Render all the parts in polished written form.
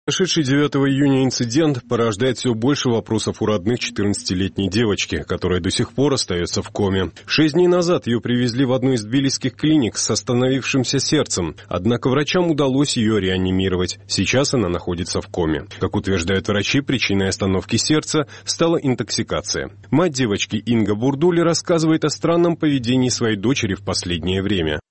Прошедший 9 июня инцидент порождает все больше вопросов у родных 14-летней девочки, которая до сих пор остается в коме. 6 дней назад ее привезли в одну из тбилисских клиник с остановившимся сердцем, однако врачам удалось ее реанимировать. Сейчас она находится в коме. Как утверждают врачи, причиной остановки сердца стала интоксикация. Мать девочки Инга Бурдули рассказывает о странном поведении своей дочери в последнее время.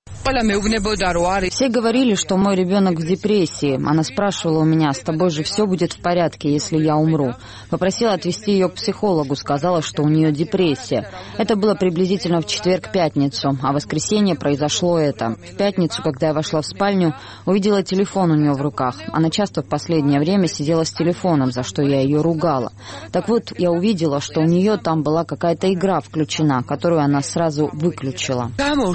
Все говорили, что мой ребенок в депрессии. Она спрашивала у меня: с тобой же все будет в порядке, если я умру. Попросила отвезти ее к психологу, сказала, что у нее депрессия. Это было приблизительно в четверг-пятницу, а в воскресенье произошло это. В пятницу, когда я вошла в спальню, увидела телефон у нее в руках. Она часто в последнее время сидела с телефоном, за что я ее ругала. Так вот, я увидела, что у нее там была какая-то игра включена, которую она сразу выключила.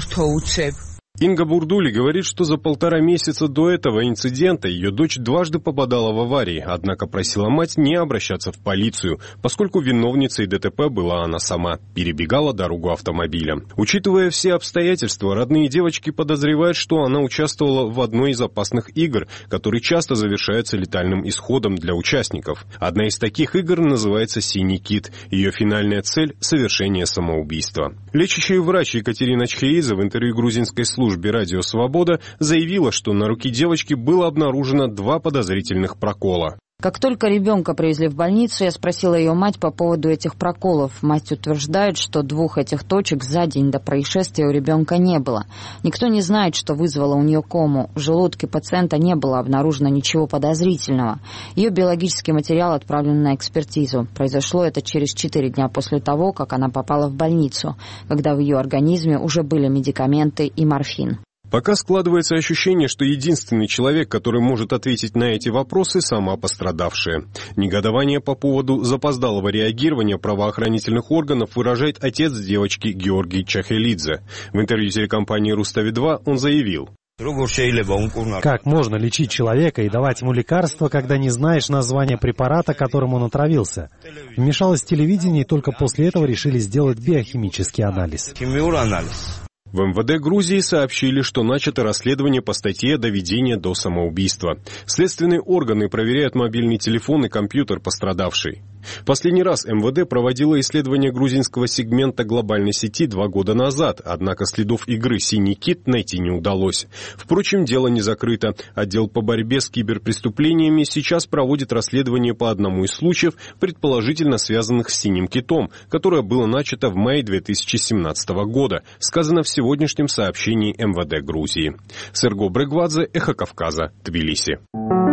Инга Бурдули говорит, что за 1,5 месяца до этого инцидента ее дочь дважды попадала в аварии, однако просила мать не обращаться в полицию, поскольку виновницей ДТП была она сама, перебегала дорогу автомобиля. Учитывая все обстоятельства, родные девочки подозревают, что она участвовала в одной из опасных игр, которые часто завершаются летальным исходом для участников. Одна из таких игр называется «Синий кит». Ее финальная цель – совершение самоубийства. Лечащий врач Екатерина Чхеидзе в интервью грузинской службе «Радио Свобода» заявила, что на руке девочки было обнаружено 2 подозрительных прокола. Как только ребенка привезли в больницу, я спросила ее мать по поводу этих проколов. Мать утверждает, что 2 этих точек за день до происшествия у ребенка не было. Никто не знает, что вызвало у нее кому. В желудке пациента не было обнаружено ничего подозрительного. Ее биологический материал отправлен на экспертизу. Произошло это через 4 дня после того, как она попала в больницу, когда в ее организме уже были медикаменты и морфин. Пока складывается ощущение, что единственный человек, который может ответить на эти вопросы, сама пострадавшая. Негодование по поводу запоздалого реагирования правоохранительных органов выражает отец девочки Георгий Чахелидзе. В интервью телекомпании «Рустави-2» он заявил: как можно лечить человека и давать ему лекарства, когда не знаешь название препарата, которым он отравился? Вмешалось телевидение, и только после этого решили сделать биохимический анализ. В МВД Грузии сообщили, что начато расследование по статье «Доведение до самоубийства». Следственные органы проверяют мобильный телефон и компьютер пострадавшей. Последний раз МВД проводило исследование грузинского сегмента глобальной сети 2 года назад, однако следов игры «Синий кит» найти не удалось. Впрочем, дело не закрыто. Отдел по борьбе с киберпреступлениями сейчас проводит расследование по одному из случаев, предположительно связанных с «Синим китом», которое было начато в мае 2017 года, сказано в сегодняшнем сообщении МВД Грузии. Серго Брегвадзе, Эхо Кавказа, Тбилиси.